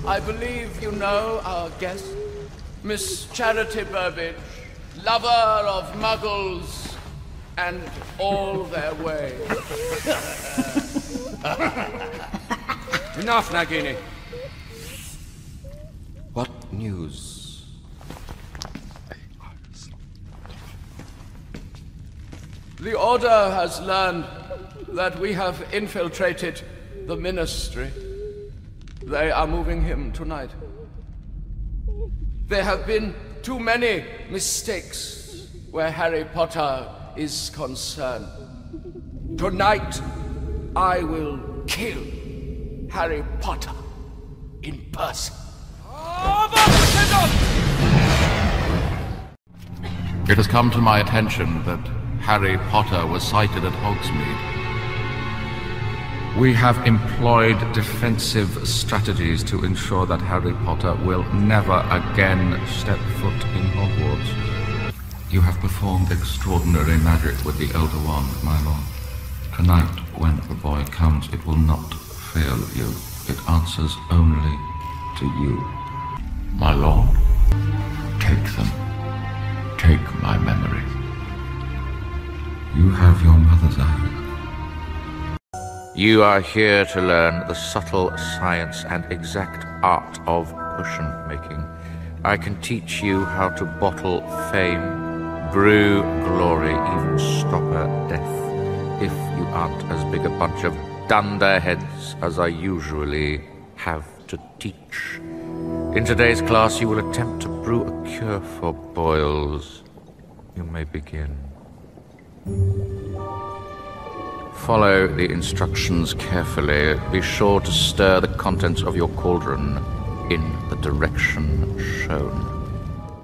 I believe you know our guest, Miss Charity Burbage, lover of muggles and all their ways. Enough, Nagini. What news? The Order has learned that we have infiltrated the Ministry. They are moving him tonight. There have been too many mistakes where Harry Potter is concerned. Tonight, I will kill Harry Potter in person. It has come to my attention that Harry Potter was sighted at Hogsmeade. We have employed defensive strategies to ensure that Harry Potter will never again step foot in Hogwarts. You have performed extraordinary magic with the Elder Wand, my lord. Tonight, when the boy comes, it will not fail you. It answers only to you. My lord, take them. Take my memory. You have your mother's eyes. You are here to learn the subtle science and exact art of potion making. I can teach you how to bottle fame, brew glory, even stop a death, if you aren't as big a bunch of dunderheads as I usually have to teach. In today's class, you will attempt to brew a cure for boils. You may begin. Follow the instructions carefully. Be sure to stir the contents of your cauldron in the direction shown.